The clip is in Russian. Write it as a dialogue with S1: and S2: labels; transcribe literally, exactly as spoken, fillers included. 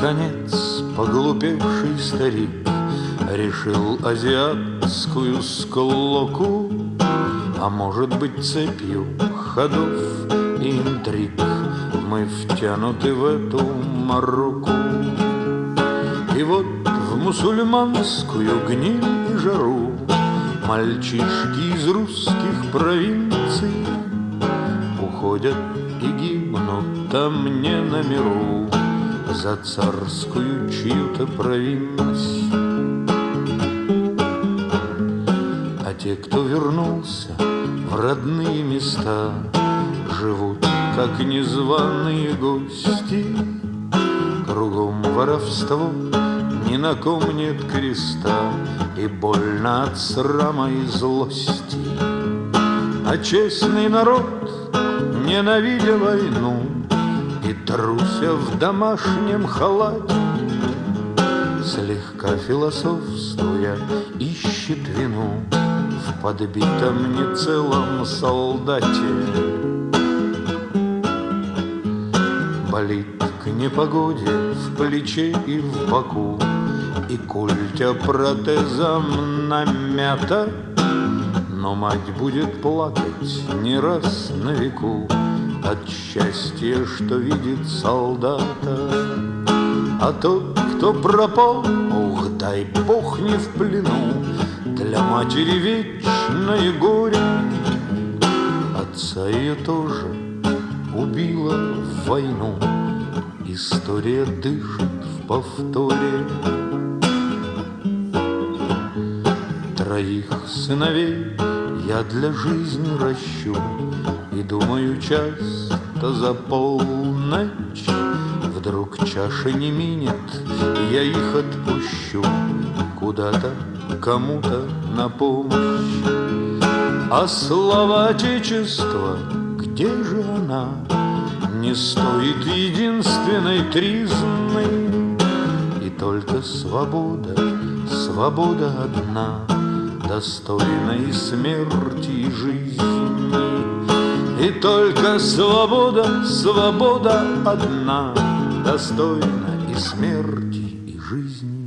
S1: Вконец поглупевший старик решил азиатскую склоку, а может быть цепью ходов и интриг мы втянуты в эту мороку. И вот в мусульманскую гниль и жару мальчишки из русских провинций уходят и гибнут там не на миру за царскую чью-то провинность. А те, кто вернулся в родные места, живут как незваные гости. Кругом воровство, ни на ком нет креста, и больно от срама и злости. А честный народ, ненавидя войну и труся в домашнем халате, слегка философствуя, ищет вину в подбитом нецелом солдате. Болит к непогоде в плече и в боку, и культя протезом намята, но мать будет плакать не раз на веку от счастья, что видит солдата. А тот, кто пропал, ух, дай бог не в плену, для матери вечное горе. Отца ее тоже убила в войну, история дышит в повторе. Троих сыновей я для жизни ращу, и думаю, часто за полночь вдруг чаша не минет, я их отпущу куда-то, кому-то на помощь. А слава Отечества, где же она? Не стоит единственной тризны, и только свобода, свобода одна, достойна и смерти, и жизни. И только свобода, свобода одна, достойна и смерти, и жизни.